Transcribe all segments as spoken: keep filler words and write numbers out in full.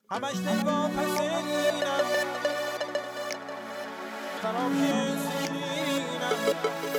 همش دل واپس اینم خراب شیرینم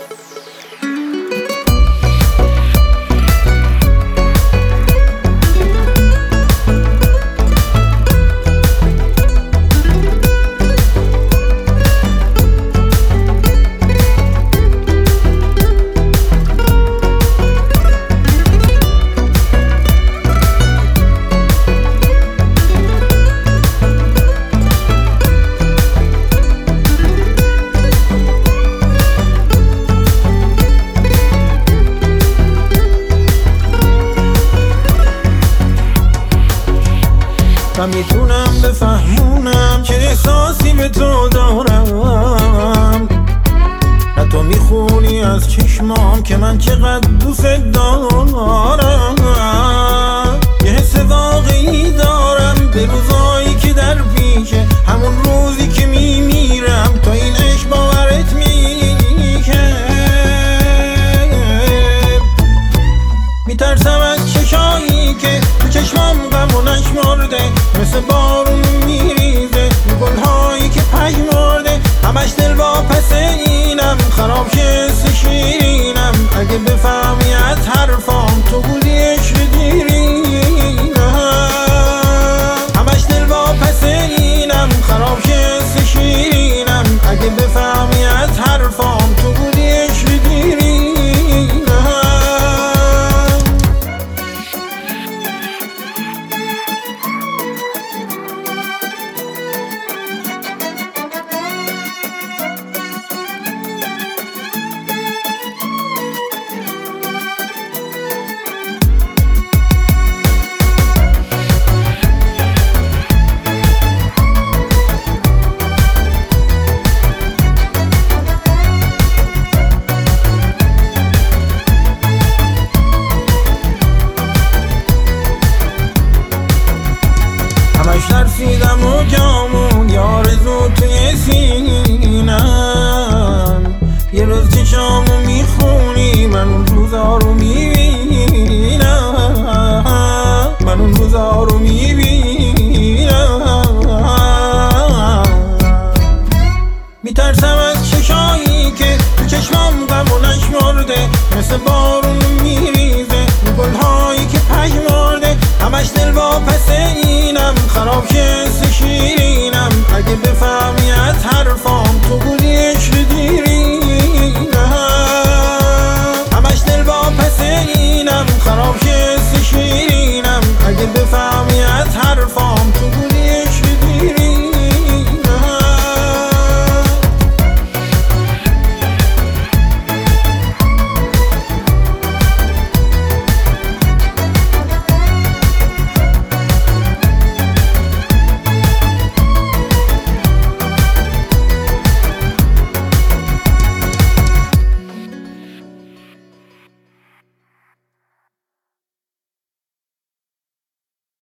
من میتونم بفهمونم چه احساسی به تو دارم، نه تو میخونی از چشمام که من چقدر دوست دارم. یه حس واقعی دارم به روزایی که در پیشه، همون روزی که میمیرم تو این عشق باورت میشه. میترسم از چشایی که تو چشمام غم و نشمرده، مثل بارون میریزه گلهایی که پژمرده. همش دل واپس اینم خراب شست شیرینم، اگه بفهمی از حرفام تو بودی عشق دیرینم. همش دل واپس اینم خراب شست شیرینم، اگه بفهمی از حرفام تو بودی عشق دیرینم. ترسیدم و جامون یارزو توی سینم، یه روز چشامو میخونی من اون روزا رو میبینم، من اون روزا رو میبینم. میترسم از چشایی که تو چشمام غم و نشمرده، مثل بارون میریزه گلهایی که پژمرده. همش دل واپس اینم خراب شست شیرینم، اگه بفهمی از حرفام تو بودی عشق دیرینم. همش دل واپس اینم خراب شست شیرینم، اگه بفهمی